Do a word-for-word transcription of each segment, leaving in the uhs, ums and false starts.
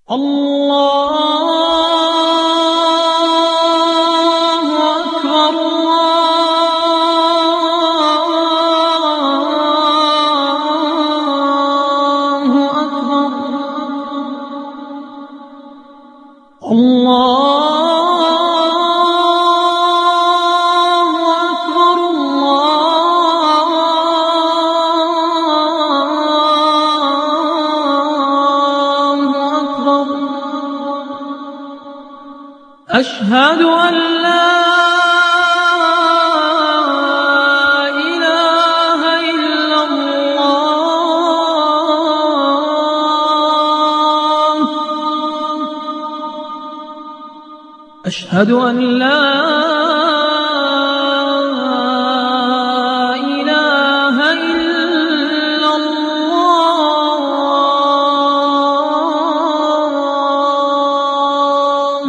الله أكبر الله أكبر الله أشهد أن لا إله إلا الله أشهد أن لا إله إلا الله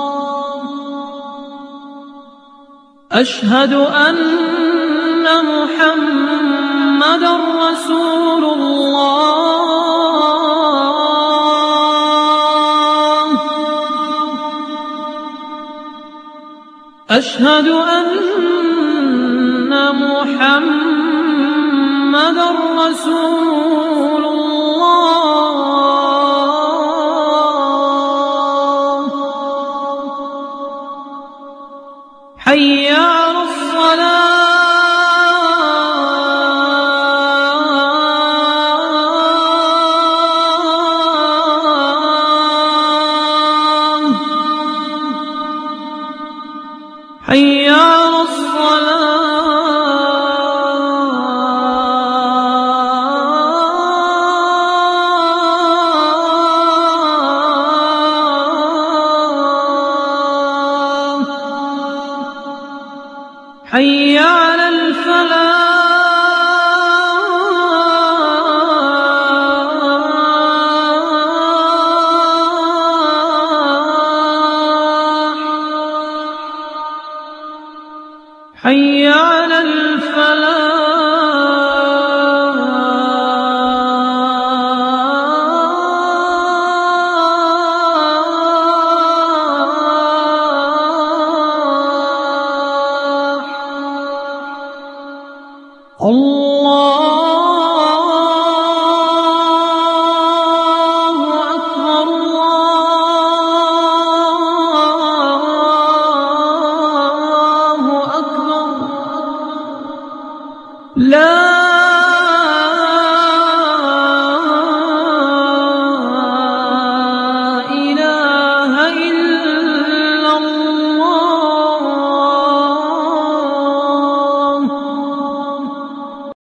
أشهد أن محمدًا رسول الله أشهد أن محمدًا رسول الله حي على الصلاة حي على الصلاة حي